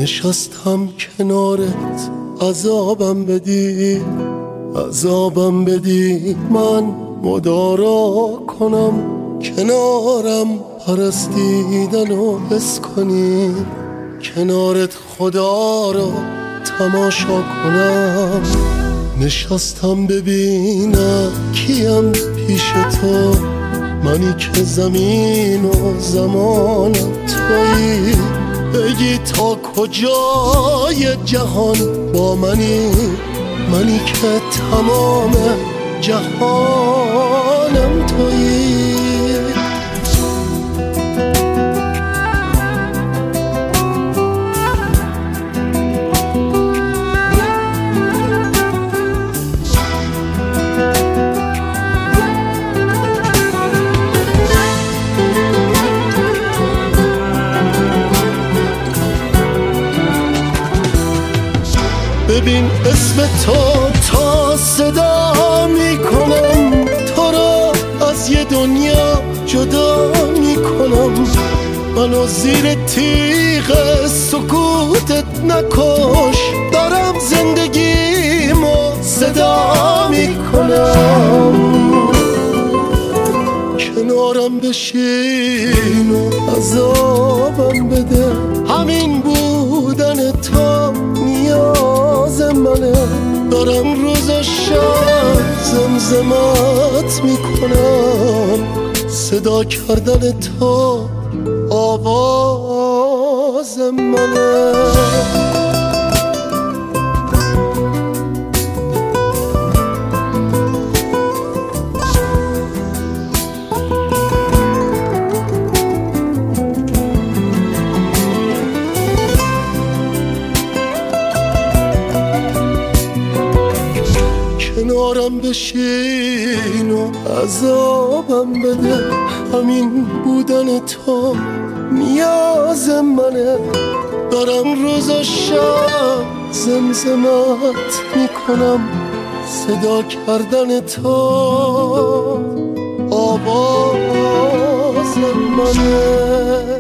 نشستم کنارت عذابم بدی من مدارا کنم کنارم پرستیدن و حس کنی کنارت خدا را تماشا کنم نشستم ببینم کیم پیش تو منی که زمین و زمانم تویی بگی تا کجای جهان با منی که تمام جهانم تویی ببین اسم تو تا صدا میکنم تو را از یه دنیا جدا میکنم منو زیر تیغ سکوتت نکش دارم زندگیمو صدا میکنم کنارم بشین و عذابم بده همین بودن تو نیاز منه دارم روز و شب زمزمت میکنم صدا کردن تو آواز منه کنارم بشین و عذابم بده همین بودن تو نیاز منه دارم روز و شب زمزمت میکنم صدا کردن تو آواز منه